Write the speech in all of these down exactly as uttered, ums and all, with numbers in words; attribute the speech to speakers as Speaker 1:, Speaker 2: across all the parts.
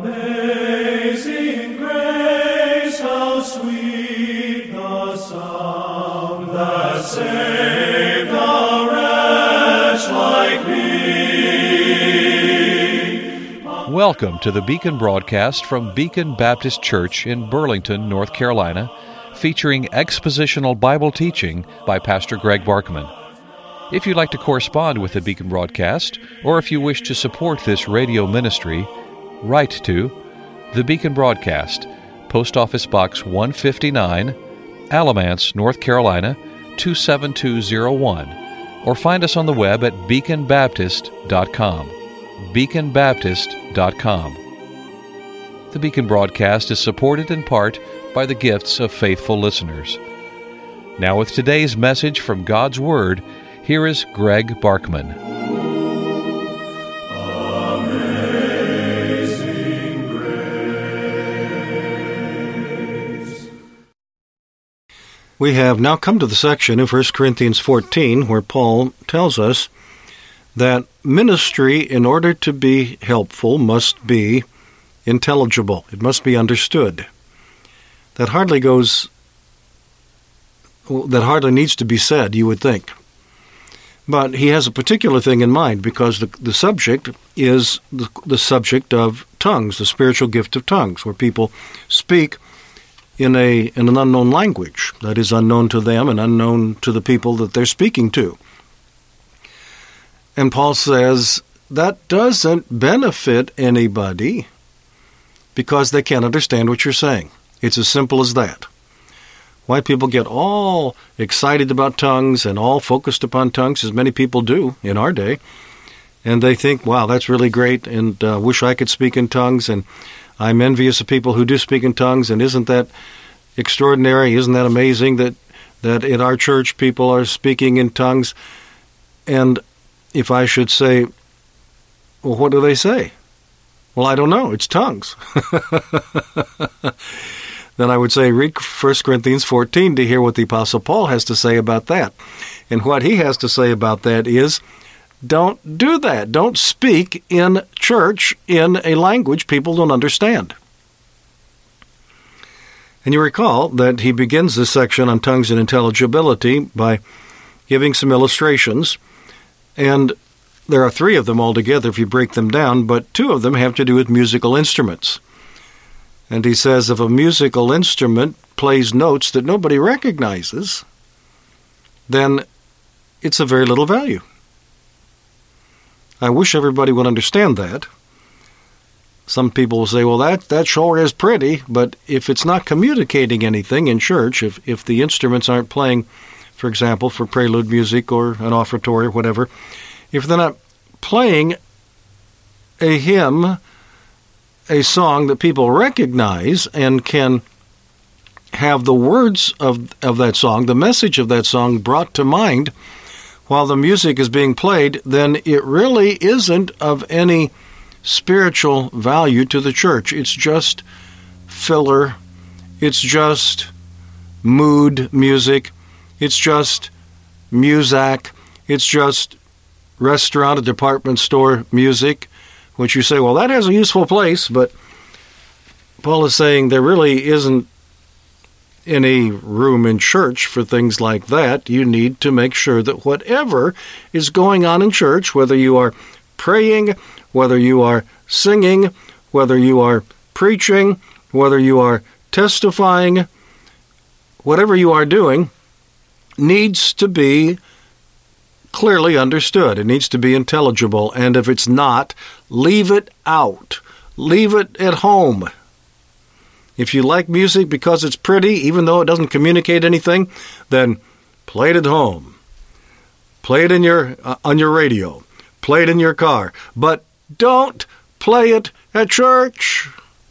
Speaker 1: Amazing grace, how sweet the sound that saved a wretch like me.
Speaker 2: Welcome to the Beacon broadcast from Beacon Baptist Church in Burlington, North Carolina, featuring expositional Bible teaching by Pastor Greg Barkman. If you'd like to correspond with the Beacon broadcast, or if you wish to support this radio ministry, write to the Beacon Broadcast, Post Office Box one fifty-nine, Alamance, North Carolina, two seven two zero one, or find us on the web at beacon baptist dot com. beacon baptist dot com. The Beacon broadcast is supported in part by the gifts of faithful listeners. Now with today's message from God's Word, here is Greg Barkman.
Speaker 1: Amazing grace.
Speaker 3: We have now come to the section in First Corinthians fourteen where Paul tells us that ministry, in order to be helpful, must be intelligible. It must be understood. That hardly goes, that hardly needs to be said, you would think. But he has a particular thing in mind because the, the subject is the, the subject of tongues, the spiritual gift of tongues, where people speak in a in an unknown language that is unknown to them and unknown to the people that they're speaking to. And Paul says that doesn't benefit anybody because they can't understand what you're saying. It's as simple as that. Why people get all excited about tongues and all focused upon tongues, as many people do in our day, and they think, wow, that's really great, and uh, wish I could speak in tongues, and I'm envious of people who do speak in tongues, and isn't that extraordinary? Isn't that amazing that, that in our church people are speaking in tongues? And if I should say, well, what do they say? Well, I don't know. It's tongues. Then I would say read First Corinthians fourteen to hear what the Apostle Paul has to say about that. And what he has to say about that is, don't do that. Don't speak in church in a language people don't understand. And you recall that he begins this section on tongues and intelligibility by giving some illustrations. And there are three of them altogether if you break them down, but two of them have to do with musical instruments. And he says if a musical instrument plays notes that nobody recognizes, then it's of very little value. I wish everybody would understand that. Some people will say, well, that, that sure is pretty, but if it's not communicating anything in church, if, if the instruments aren't playing, for example, for prelude music or an offertory or whatever, if they're not playing a hymn, a song that people recognize and can have the words of, of that song, the message of that song brought to mind while the music is being played, then it really isn't of any spiritual value to the church. It's just filler. It's just mood music. It's just muzak. It's just restaurant or department store music, which you say, well, that has a useful place, but Paul is saying there really isn't any room in church for things like that. You need to make sure that whatever is going on in church, whether you are praying, whether you are singing, whether you are preaching, whether you are testifying, whatever you are doing, needs to be clearly understood. It needs to be intelligible. And if it's not, leave it out. Leave it at home. If you like music because it's pretty, even though it doesn't communicate anything, then play it at home. Play it in your uh, on your radio. Play it in your car. But don't play it at church.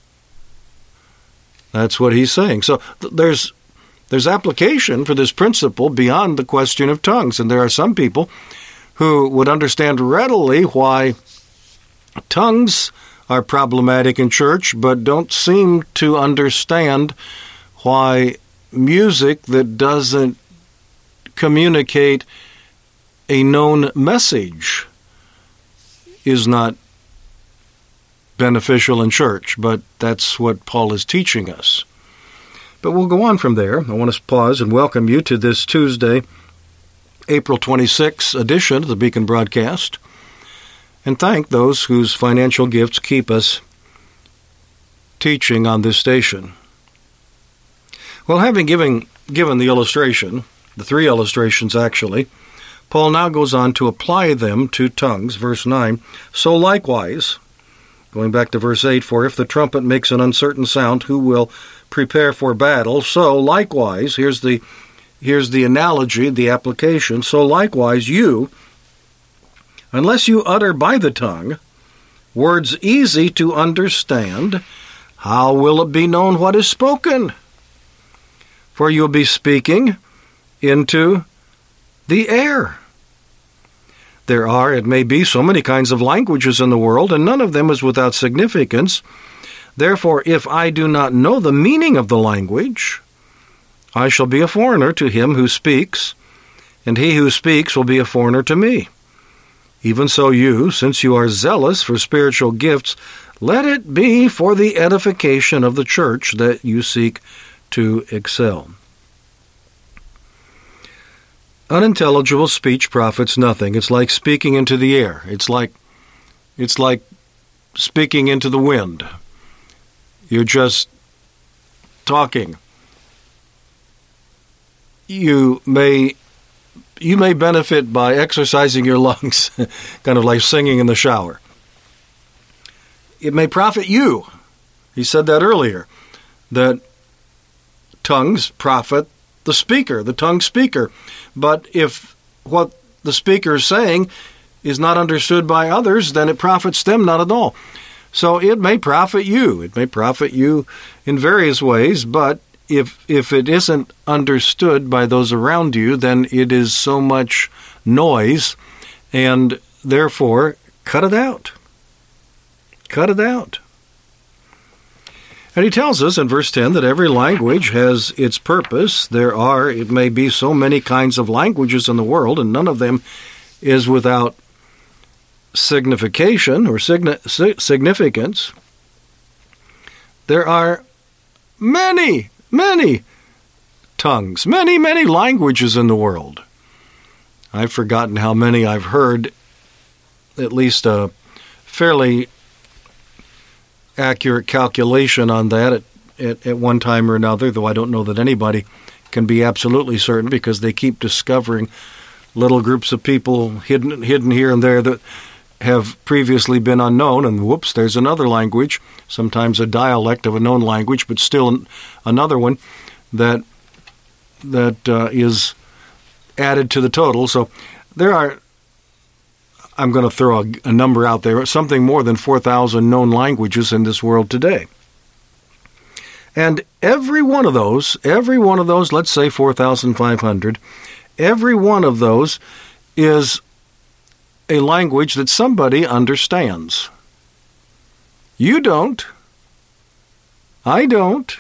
Speaker 3: That's what he's saying. So th- there's There's application for this principle beyond the question of tongues, and there are some people who would understand readily why tongues are problematic in church, but don't seem to understand why music that doesn't communicate a known message is not beneficial in church, but that's what Paul is teaching us. But we'll go on from there. I want to pause and welcome you to this Tuesday, April twenty-sixth edition of the Beacon Broadcast, and thank those whose financial gifts keep us teaching on this station. Well, having given, given the illustration, the three illustrations actually, Paul now goes on to apply them to tongues. Verse nine, so likewise, going back to verse eight, for if the trumpet makes an uncertain sound, who will prepare for battle? So likewise, here's the here's the analogy, the application. So likewise, you, unless you utter by the tongue words easy to understand, how will it be known what is spoken? For you'll be speaking into the air. There are, it may be, so many kinds of languages in the world, and none of them is without significance. Therefore, if I do not know the meaning of the language, I shall be a foreigner to him who speaks, and he who speaks will be a foreigner to me. Even so you, since you are zealous for spiritual gifts, let it be for the edification of the church that you seek to excel. Unintelligible speech profits nothing. It's like speaking into the air. It's like it's like speaking into the wind. You're just talking. You may you may benefit by exercising your lungs, kind of like singing in the shower. It may profit you. He said that earlier, that tongues profit the speaker, the tongue speaker. But if what the speaker is saying is not understood by others, then it profits them not at all. So it may profit you. It may profit you in various ways, but if if it isn't understood by those around you, then it is so much noise, and therefore, cut it out. Cut it out. And he tells us in verse ten that every language has its purpose. There are, it may be, so many kinds of languages in the world, and none of them is without signification or signi- significance. There are many, many tongues, many, many languages in the world. I've forgotten how many I've heard, at least a fairly accurate calculation on that at, at, at one time or another, though I don't know that anybody can be absolutely certain because they keep discovering little groups of people hidden hidden here and there that have previously been unknown, and whoops, there's another language, sometimes a dialect of a known language, but still another one that that uh, is added to the total. So there are, I'm going to throw a, a number out there, something more than four thousand known languages in this world today. And every one of those, every one of those, let's say four thousand five hundred, every one of those is a language that somebody understands. You don't. I don't.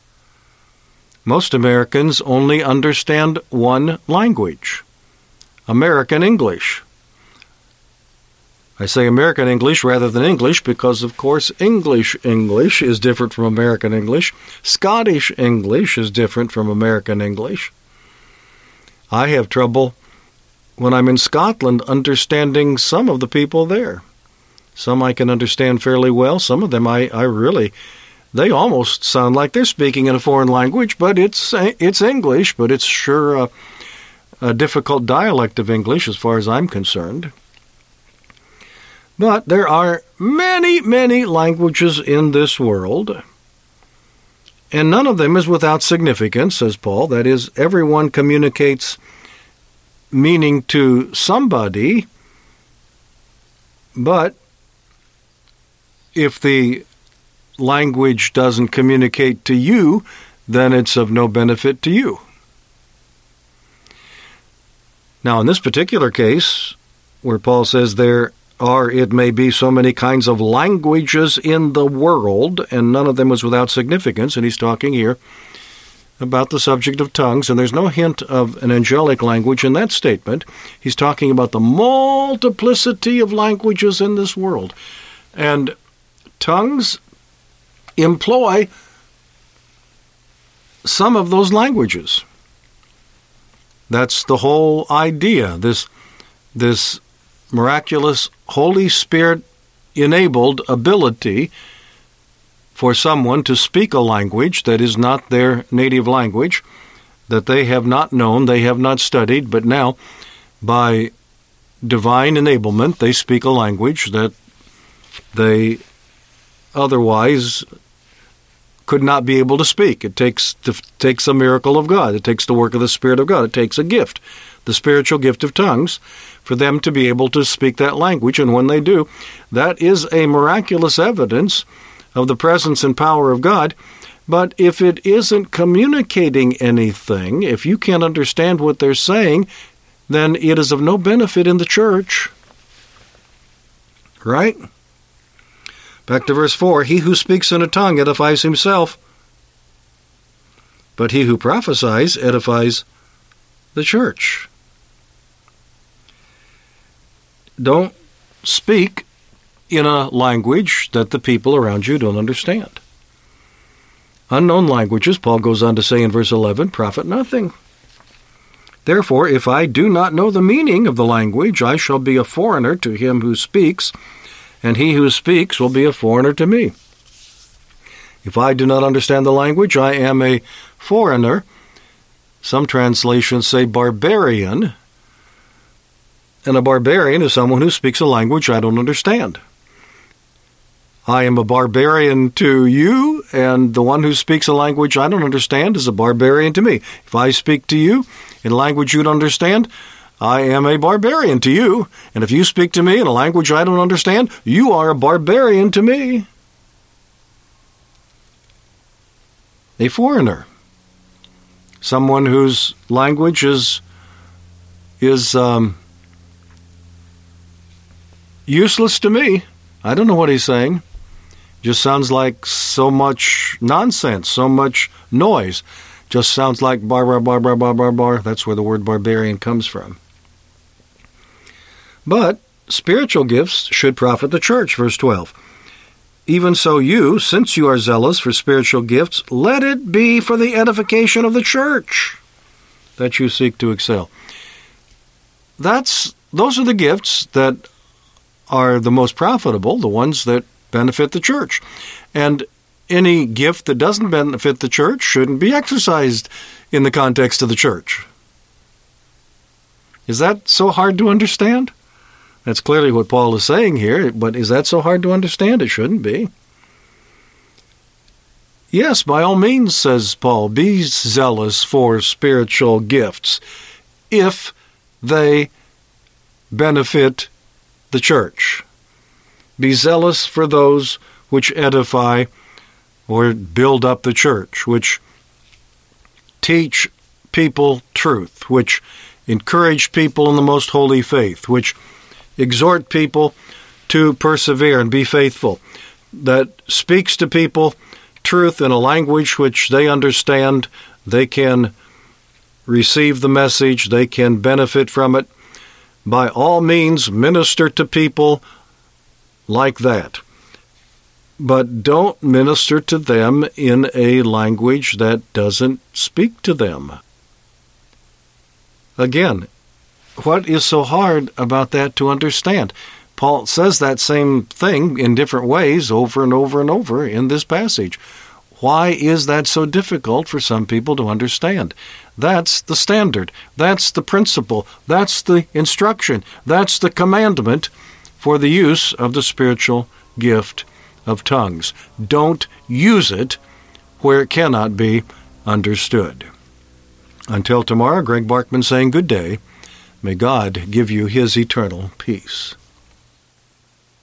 Speaker 3: Most Americans only understand one language, American English. I say American English rather than English because, of course, English English is different from American English. Scottish English is different from American English. I have trouble when I'm in Scotland understanding some of the people there. Some I can understand fairly well. Some of them I, I really, they almost sound like they're speaking in a foreign language, but it's it's English, but it's sure a, a difficult dialect of English as far as I'm concerned. But there are many, many languages in this world, and none of them is without significance, says Paul. That is, everyone communicates meaning to somebody, but if the language doesn't communicate to you, then it's of no benefit to you. Now, in this particular case, where Paul says there are, it may be, so many kinds of languages in the world, and none of them is without significance, and he's talking here about the subject of tongues, and there's no hint of an angelic language in that statement. He's talking about the multiplicity of languages in this world. And tongues employ some of those languages. That's the whole idea, this, this miraculous Holy Spirit-enabled ability for someone to speak a language that is not their native language, that they have not known, they have not studied, but now, by divine enablement, they speak a language that they otherwise could not be able to speak. It takes it takes a miracle of God. It takes the work of the Spirit of God. It takes a gift, the spiritual gift of tongues, for them to be able to speak that language. And when they do, that is a miraculous evidence of the presence and power of God. But if it isn't communicating anything, if you can't understand what they're saying, then it is of no benefit in the church. Right? Back to verse four. He who speaks in a tongue edifies himself, but he who prophesies edifies the church. Don't speak in a language that the people around you don't understand. Unknown languages, Paul goes on to say in verse eleven, profit nothing. Therefore, if I do not know the meaning of the language, I shall be a foreigner to him who speaks, and he who speaks will be a foreigner to me. If I do not understand the language, I am a foreigner. Some translations say barbarian, and a barbarian is someone who speaks a language I don't understand. I am a barbarian to you, and the one who speaks a language I don't understand is a barbarian to me. If I speak to you in a language you don't understand, I am a barbarian to you. And if you speak to me in a language I don't understand, you are a barbarian to me. A foreigner. Someone whose language is, is um, useless to me. I don't know what he's saying. Just sounds like so much nonsense, so much noise. Just sounds like bar, bar, bar, bar, bar, bar, bar. That's where the word barbarian comes from. But spiritual gifts should profit the church, verse twelve. Even so you, since you are zealous for spiritual gifts, let it be for the edification of the church that you seek to excel. That's those are the gifts that are the most profitable, the ones that benefit the church. And any gift that doesn't benefit the church shouldn't be exercised in the context of the church. Is that so hard to understand? That's clearly what Paul is saying here, but is that so hard to understand? It shouldn't be. Yes, by all means, says Paul, be zealous for spiritual gifts if they benefit the church. Be zealous for those which edify or build up the church, which teach people truth, which encourage people in the most holy faith, which exhort people to persevere and be faithful, that speaks to people truth in a language which they understand, they can receive the message, they can benefit from it. By all means, minister to people like that. But don't minister to them in a language that doesn't speak to them. Again, what is so hard about that to understand? Paul says that same thing in different ways over and over and over in this passage. Why is that so difficult for some people to understand? That's the standard. That's the principle. That's the instruction. That's the commandment for the use of the spiritual gift of tongues. Don't use it where it cannot be understood. Until tomorrow, Greg Barkman saying good day. May God give you His eternal peace.